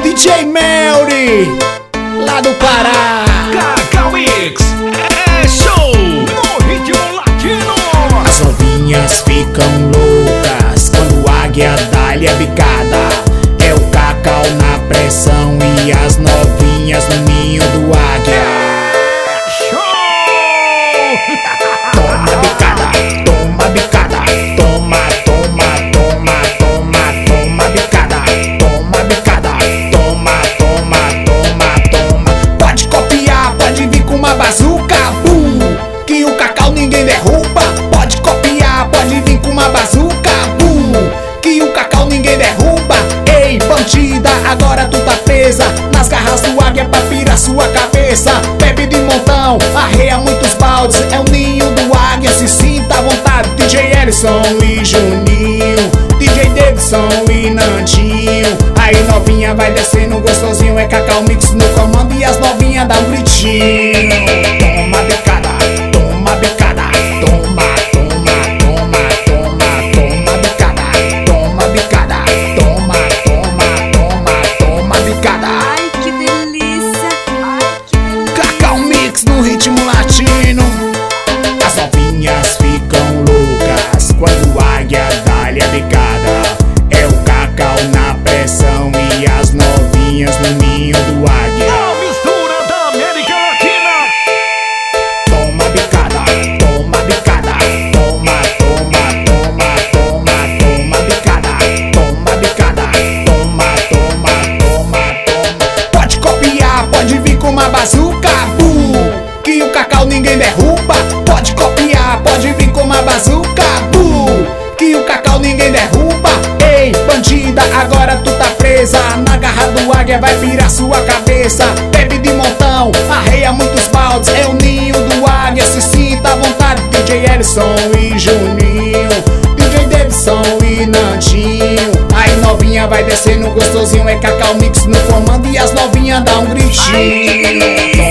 DJ Melry, lá do Pará. Cacau Mix é show no ritmo latino. As novinhas ficam loucas quando a águia dá-lhe a bicada. É o Cacau na pressão e as novinhas no ninho do águia. Show! Toma bicada, toma bicada, toma, toma, toma, toma, toma bicada, toma bicada, toma, toma, toma, toma. Pode copiar, pode vir com uma bazuca, bum, que o Cacau ninguém derruba. Pode copiar, pode vir com uma bazuca, bum, que o Cacau ninguém derruba. Ei, bandida, agora tu tá presa nas garras do águia pra pirar sua cabeça. Bebe de montão, arreia muitos baldes, é o ninho do águia, se sinta à vontade. DJ Ellison e Juninho, DJ Davidson e Nandinho. Aí novinha vai descendo gostosinho, é Cacau Mix no comando e as novinhas dá um gritinho. Toma bicada, toma bicada, toma, toma, toma, toma, toma bicada, toma bicada, toma, toma, toma, toma bicada. Ai, que delícia! Ai, que delícia! Cacau Mix no ritmo latino. As novinhas ficam loucas quando a águia dá-lhe a bicada. É o Cacau na pressão e as novinhas no ninho do águia. A mistura da América Latina. Toma bicada, toma bicada, toma, toma, toma, toma, toma bicada, toma bicada, toma, toma, toma, toma. Pode copiar, pode vir com uma bazuca, que o Cacau ninguém derruba. Pode copiar, pode vir com uma bazuca, que o Cacau ninguém derruba. Ei, bandida, agora tu tá presa na garra do águia, vai virar sua cabeça. Bebe de montão, arreia muitos baldes, é o ninho do águia, se sinta à vontade. DJ Ellison e Juninho, DJ Davidson e Nandinho. Aí novinha vai descendo gostosinho, é Cacau Mix no comando e as novinhas dá um gritinho.